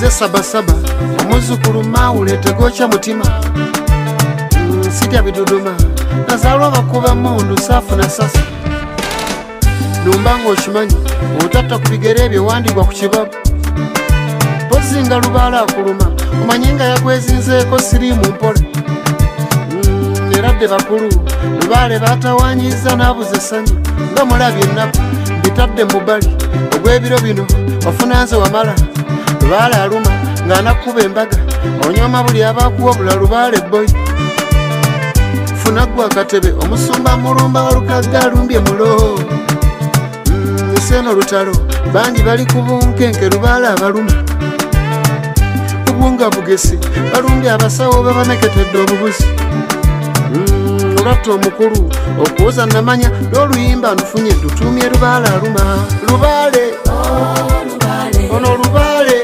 nze sabasaba omuzukulu mawule tegocha mutima sitya biduduma nazalwa bakuba mundu safu na sasa numbanga okimanyi obutatta ku bigere ebyewandibwa ku kibabu pozinga lubaala akuluma omanyi nga yagwezinzeeko siriimu mpole eradde bakulu lubaale batawanyiza n'abuze essanyu nga mulabye ennaku mbitadde mu bbali ogw'ebiro bino wafuna nze wamala lubaale aluma ng'anakuba embaga onyoma buli abakuwa bula lubaale boyi funa gwa akatebe omusumba mulumba walukagga alumbye mulo eseno lutalo bangi bali ku bunkenke lubaale abaluma obunga bugesi balumbye abasawo babameketedde obubuzi olwatta omukulu okuwoza namanya n'oluyimba ndufunye lutumye lubaale aluma lubaale ono lubaale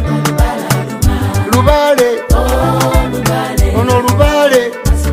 lubaale ono lubaale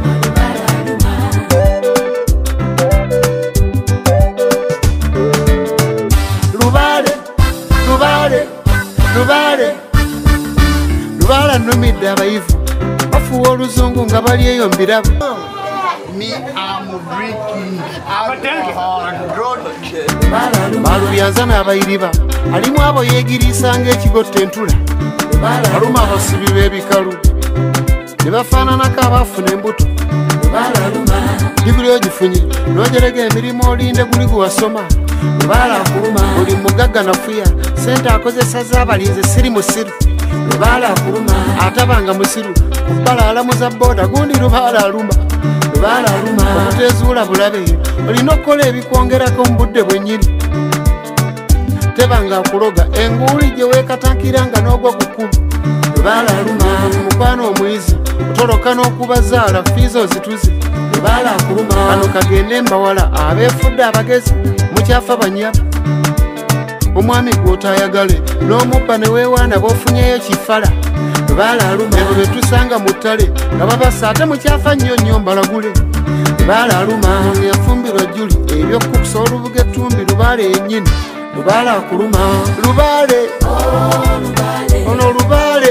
lubaale lubaale lubaale lubaale annumidde abayivu bafuwa oluzungu nga bali eyo mbirabu Me, I'm drinking alcohol. balubyanza n'abayiriba alimu abo yeegiriisa ng'ekigotta entula baluma abasibi b'ebikalu ne bafaananako abaafuna embuto diguli ogifunye n'ogerega emirimu olinde guli guwasoma lubaale akuluma buli mugagga nafuya sente akozesa z'abalinzi siri musiru lubaale akuluma atabanga musiru kubbala alamuza booda gundi lubaale aluma lubaale aluma okutezuula bulabe olina okukola ebikwongerako mu budde bwennyini tebanga akuloga enguuli gye weekatankiranga n'ogwa kukulu lubaale aluma mukwano omuyizi otoloka n'okubazaala fiiza ozituze lubaale akuluma kano kagende mbawala abeefudde abagezi mukyafa banyaba omwami gw'otayagale n'omubba ne weewaana b'ofunyeyo kifala lubaale aluma ebo be tusanga mu ttale nga babasa ate mukyafa nnyo nnyo mbalagule lubaale aluma yafumbirwa juli ebyokukusa olubuga ettumbi lubaale yennyini lubaale akuluma lubaale ono lubaale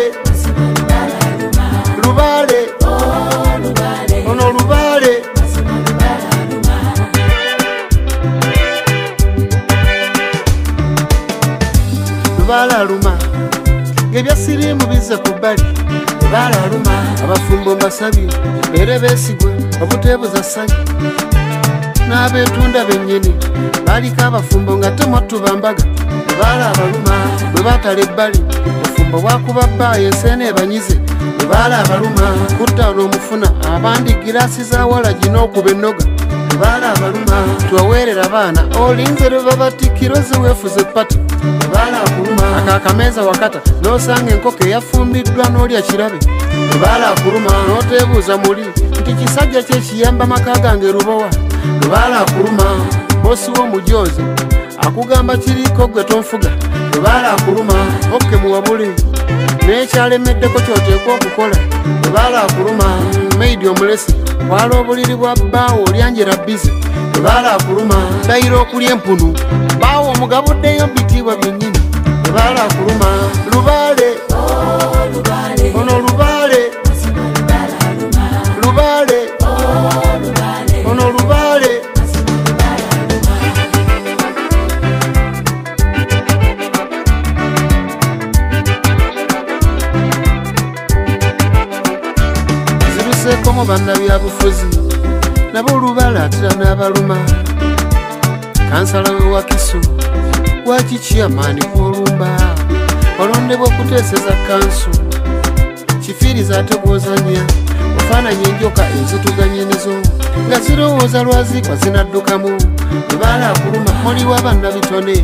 lubaale ono lubaale lubaale aluma ng'ebyasiriimu bizze ku bbali lubaale aluma abafumbo mbasabye beere beesigwe obuteebuza ssanyu n'abeetunda bennyini baaliko abafumbo nga temwattu bambaga lubaale abaluma bwe baatala ebbali obufumbo bwakuba bbaayo enseena ebanyize lubaale abaluma kutta n'omufuna abandi giraasi za walagi n'okuba ennoga lubaale abaluma tuwaweerera abaana olinze lwe babatikkiro ziweefuze ppata lubaale akuluma akaakameeza wakata n'osanga enkoko eyafumbiddwa n'olya kirabe lubaale akuluma n'oteebuuza muli nti kisajja kyekiyamba maka gange lubowa lubaale akuluma bosi w'omujoozi akugamba kiriko gwe tonfuga lubaale akuluma okke muwabule n'ekyalemeddeko kyoteekwa okukola lubaale akuluma meidi omulesi kwala obuliri bwa bbaawo olyanjera bize lubaale akuluma dayira okulya empunu bbaawo omugabuddeyo bitiibwa byennyini lubaale akuluma lubaale ono lubaale lubaale ono lubaale ziruseekomu bannabyabufuzi nabo olubaale atera n'abaluma kansala we wakiso lwaki chairman kwolumba olondebwa okuteeseza kanso kifiiriza ate gwozanya ofaananya enjoka ezituganye nezo nga zirowooza lwazikwa zinaddukamu lubaale akuluma oliwo bannabitone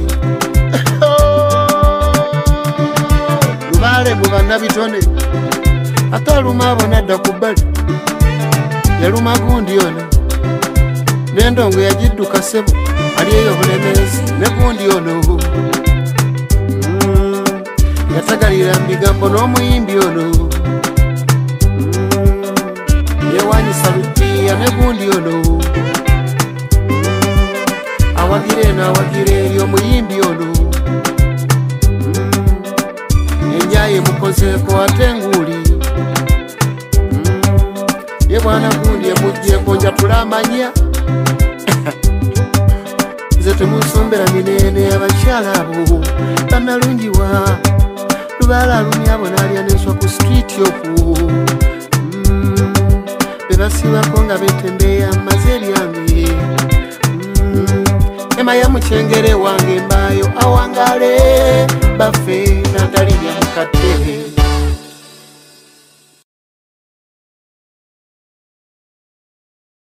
lubaale mu bannabitone ate aluma abo nadda ku bbali yaluma gundi ono n'endongo yagidduka ssebo ali eyo bulemeezi ne gundi ono yatagalira mu bigambo n'omuyimbi ono yewanyisa lupiya ne gundi ono awagira eno awagira eri omuyimbi ono enjaye mukozi bafumbo atenguli ye bwana gundi emujjeko njatula amanya nze temusombera minene abakyala abo bannalungiwa lubaala alumya abo naalya n'enswa ku street okwo bebasibako nga betembeeya mmaze ebyange ema ya mukyengere wange mbaayo awangale baffe natalinya mukadde